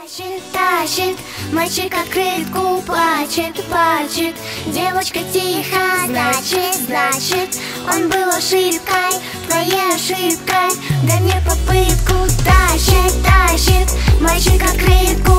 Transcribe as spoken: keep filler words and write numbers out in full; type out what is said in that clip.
Тащит, тащит, мальчик открытку, плачет, плачет. Девочка тихо, значит, значит, он был ошибкой, твоей ошибкой. Дай мне попытку. Тащит, тащит, мальчик открытку.